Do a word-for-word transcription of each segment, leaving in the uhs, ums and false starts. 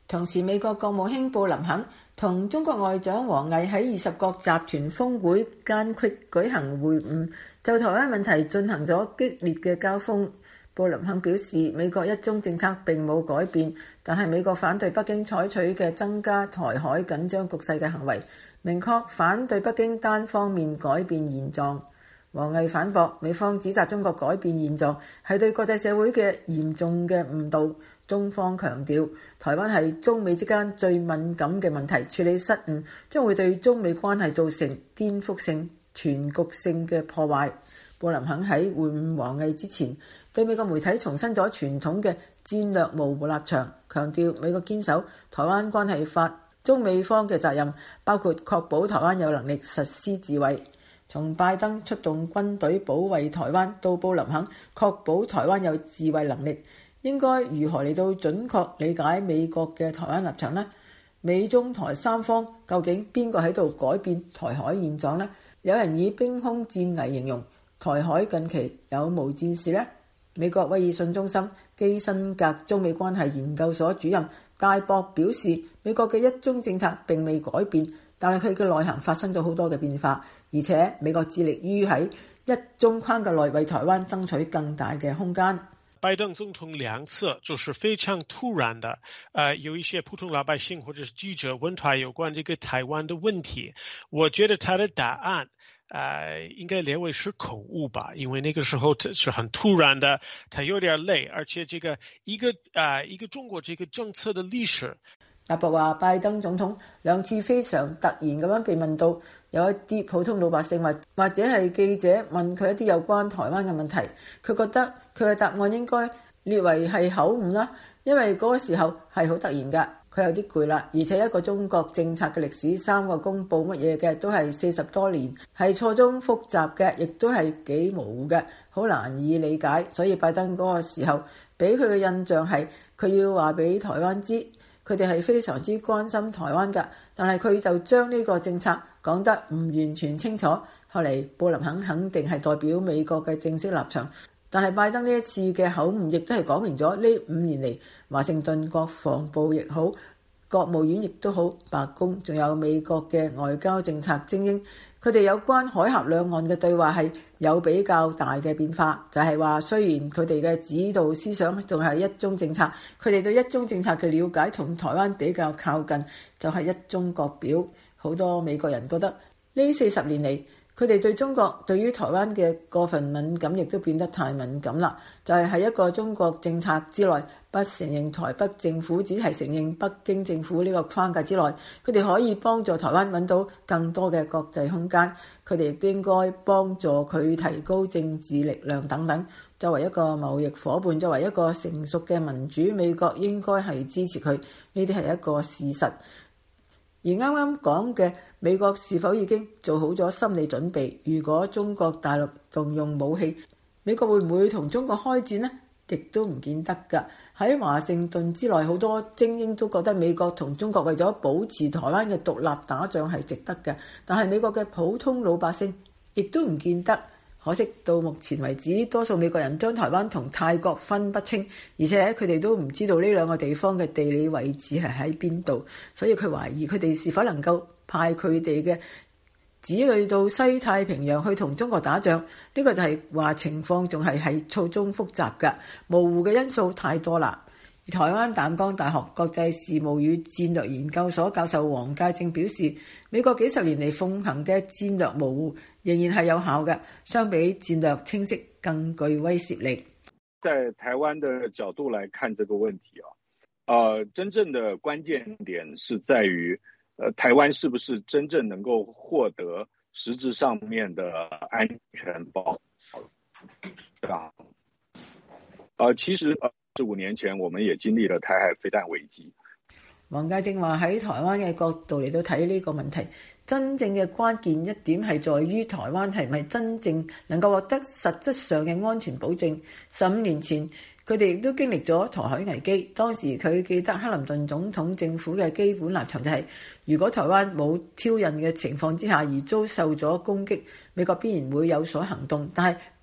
同時，美國國務卿布林肯同中國外長王毅喺二十國集團峰會間隙舉行會晤，就台灣問題進行咗激烈嘅交鋒。布林肯表示，美國一中政策並冇改變，但係美國反對北京採取嘅增加台海緊張局勢嘅行為，明確反對北京單方面改變現狀。王毅反駁，美方指責中國改變現狀係對國際社會嘅嚴重嘅誤導。中方強調，台灣係中美之間最敏感嘅問題，處理失誤將會對中美關係造成顛覆性、全局性嘅破壞。布林肯喺會晤王毅之前，對美國媒體重申咗傳統嘅戰略模糊立場，強調美國堅守台灣關係法，中美方嘅責任包括確保台灣有能力實施自衛。從拜登出動軍隊保衛台灣到布林肯確保台灣有自衛能力，應該如何嚟到準確理解美國嘅台灣立場呢？美中台三方究竟邊個喺度改變台海現狀呢？有人以兵凶戰危形容台海近期有無戰事呢？美國威爾遜中心基辛格中美關係研究所主任戴博表示，美國嘅一中政策並未改變，但係佢嘅內涵發生咗好多嘅變化，而且美國致力於喺一中框架內為台灣爭取更大嘅空間。 拜登總統兩次就是非常突然的，呃，有一些普通老百姓或者是記者問他有關這個台灣的問題，我覺得他的答案，呃，應該列為是口誤吧，因為那個時候是很突然的，他有點累，而且這個一個呃一個中國這個政策的歷史。 阿博話，拜登總統兩次非常突然咁樣被問到，有一啲普通老百姓或或者係記者問佢一啲有關台灣嘅問題，佢覺得佢嘅答案應該列為係口誤啦，因為嗰個時候係好突然㗎，佢有啲攰啦，而且一個中國政策嘅歷史，三個公佈乜嘢嘅都係四十多年，係錯綜複雜嘅，亦都係幾模糊嘅，好難以理解。所以拜登嗰個時候俾佢嘅印象係佢要話俾台灣知。佢哋係非常之關心台灣㗎，但係佢就將呢個政策講得唔完全清楚。後嚟布林肯肯定係代表美國嘅正式立場，但係拜登呢一次嘅口誤亦都係講明咗呢五年嚟華盛頓國防部亦好，國務院亦都好，白宮仲有美國嘅外交政策精英，佢哋有關海峽兩岸嘅對話係有比較大嘅變化，就係話雖然佢哋嘅指導思想仲係一中政策，佢哋對一中政策嘅了解同台灣比較靠近，就係一中各表。好多美國人覺得呢四十年嚟，佢哋對中國對於台灣嘅過分敏感亦都變得太敏感啦，就係喺一個中國政策之內，不承認台北政府，只係承認北京政府呢個框架之內，佢哋可以幫助台灣揾到更多嘅國際空間，佢哋亦都應該幫助佢提高政治力量等等。作為一個貿易夥伴，作為一個成熟嘅民主，美國應該係支持佢，呢啲係一個事實。而啱啱講嘅美國是否已經做好咗心理準備？如果中國大陸動用武器，美國會唔會同中國開戰呢？亦都唔見得㗎。喺華盛頓之內，好多精英都覺得美國同中國為咗保持台灣嘅獨立打仗係值得嘅，但係美國嘅普通老百姓亦都唔見得。可惜到目前為止，多數美國人將台灣同泰國分不清，而且佢哋都唔知道呢兩個地方嘅地理位置係喺邊度，所以佢懷疑佢哋是否能夠派佢哋嘅子女到西太平洋去同中國打仗。呢個就係話情況仲係係錯綜複雜㗎，模糊嘅因素太多啦。而台灣淡江大學國際事務與戰略研究所教授黃介正表示，美國幾十年嚟奉行嘅戰略模糊仍然係有效嘅，相比戰略清晰更具威懾力。 在台灣的角度來看這個問題啊，呃，真正的關鍵點是在於，呃，台灣是不是真正能夠獲得實質上面的安全保障？呃，其實呃十五年前我們也經歷了台海飛彈危機。 黃介正話喺台灣嘅角度嚟到睇呢個問題，真正嘅關鍵一點係在於台灣係咪真正能夠獲得實質上嘅安全保證。十五年前佢哋亦都經歷咗台海危機，當時佢記得克林頓總統政府嘅基本立場就係、是，如果台灣冇挑釁嘅情況之下而遭受咗攻擊，美國必然會有所行動，但係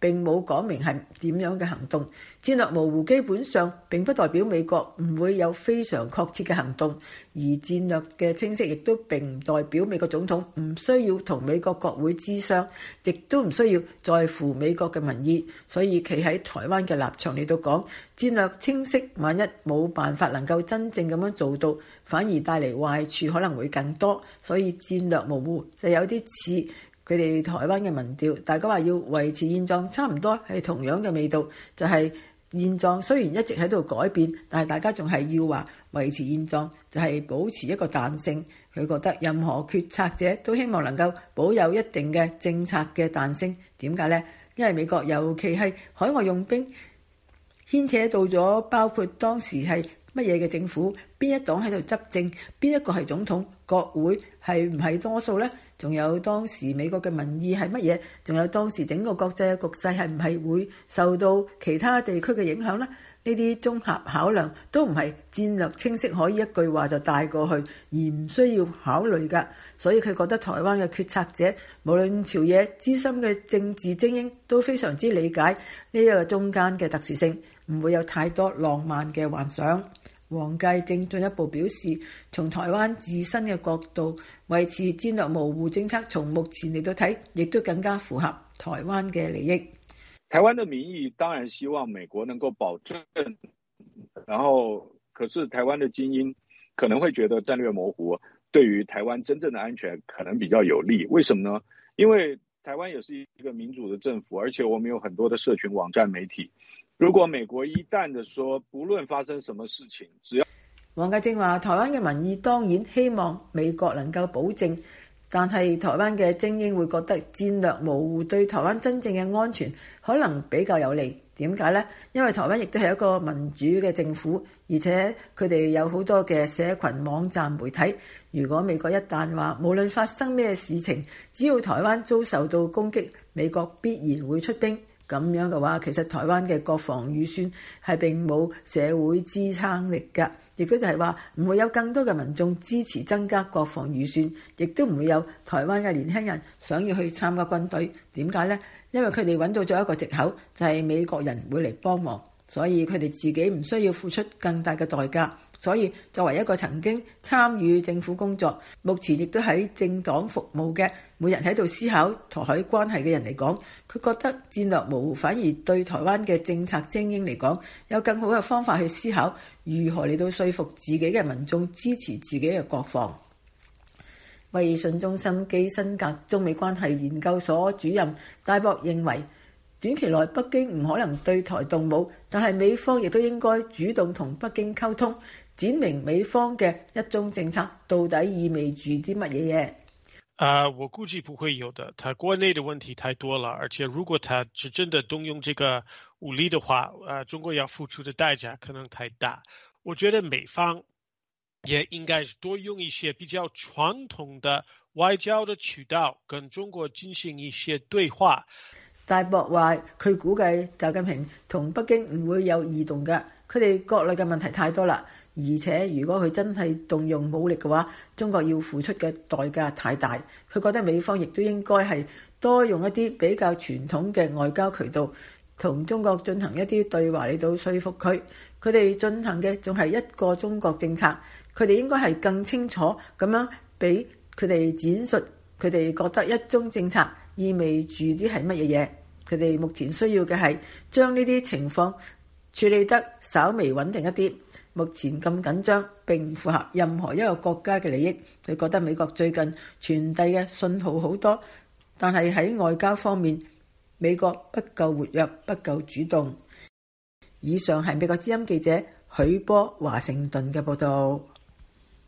並冇講明係點樣嘅行動。戰略模糊基本上並不代表美國唔會有非常確切嘅行動，而戰略嘅清晰亦都並唔代表美國總統唔需要同美國國會諮商，亦都唔需要在乎美國嘅民意。所以企喺台灣嘅立場嚟到講，戰略清晰萬一冇辦法能夠真正咁樣做到，反而帶嚟壞處可能會更多。所以戰略模糊就有啲似佢哋台灣嘅民調，大家話要維持現狀，差唔多係同樣嘅味道，就係現狀雖然一直喺度改變，但係大家仲係要話維持現狀，就係保持一個彈性。佢覺得任何決策者都希望能夠保有一定嘅政策嘅彈性。點解呢？因為美國尤其係海外用兵，牽扯到咗包括當時係乜嘢嘅政府，邊一黨喺度執政，邊一個係總統，國會係唔係多數呢？仲有當時美國嘅民意係乜嘢？仲有當時整個國際嘅局勢係唔係會受到其他地區嘅影響呢？呢啲綜合考量都唔係戰略清晰可以一句話就帶過去，而唔需要考慮㗎。所以佢覺得台灣嘅決策者，無論朝野資深嘅政治精英都非常之理解呢一個中間嘅特殊性，唔會有太多浪漫嘅幻想。黃介正進一步表示，從台灣自身嘅角度維持戰略模糊政策，從目前嚟到睇，亦都更加符合台灣嘅利益。 台灣的民意當然希望美國能夠保證，然後可是台灣的精英可能會覺得戰略模糊對於台灣真正的安全可能比較有利。為什麼呢？因為台灣也是一個民主的政府，而且我們有很多的社群網站媒體。如果美國一旦的說，不論發生什麼事情，只要黃介正話，台灣嘅民意當然希望美國能夠保證，但係台灣嘅精英會覺得戰略模糊對台灣真正嘅安全可能比較有利。點解呢？因為台灣亦都係一個民主嘅政府，而且佢哋有好多嘅社群網站媒體。如果美國一旦話無論發生咩事情，只要台灣遭受到攻擊，美國必然會出兵。咁樣嘅話，其實台灣嘅國防預算係並冇社會支撐力㗎，亦都就係話唔會有更多嘅民眾支持增加國防預算，亦都唔會有台灣嘅年輕人想要去參加軍隊。點解呢？因為佢哋揾到咗一個藉口，就係美國人會嚟幫忙，所以佢哋自己唔需要付出更大嘅代價。所以作為一個曾經參與政府工作，目前亦都喺政黨服務嘅，每日喺度思考台海關係嘅人嚟講，佢覺得戰略模糊反而對台灣嘅政策精英嚟講，有更好嘅方法去思考如何嚟到說服自己嘅民眾支持自己嘅國防。威爾遜中心基辛格中美關係研究所主任戴博認為，短期內北京唔可能對台動武，但係美方亦都應該主動同北京溝通，闡明美方嘅一中政策到底意味住啲乜嘢嘢。 呃，我估計不會有的，他國內的問題太多了，而且如果他是真的動用這個武力的話，呃，中國要付出的代價可能太大。我覺得美方也應該多用一些比較傳統的外交的渠道，跟中國進行一些對話。 戴博話佢估計習近平同北京唔會有異動嘅，佢哋國內嘅問題太多啦，而且如果佢真係動用武力嘅話，中國要付出嘅代價太大。佢覺得美方亦都應該係多用一啲比較傳統嘅外交渠道，同中國進行一啲對話嚟到說服佢。佢哋進行嘅仲係一個中國政策，佢哋應該係更清楚咁樣俾佢哋展述佢哋覺得一中政策意味住啲係乜嘢嘢。佢哋目前需要嘅係將呢啲情況處理得稍微穩定一啲。目前咁緊張並唔符合任何一個國家嘅利益。佢覺得美國最近傳遞嘅信號好多，但係喺外交方面，美國不夠活躍，不夠主動。以上係美國之音記者許波華盛頓嘅報導。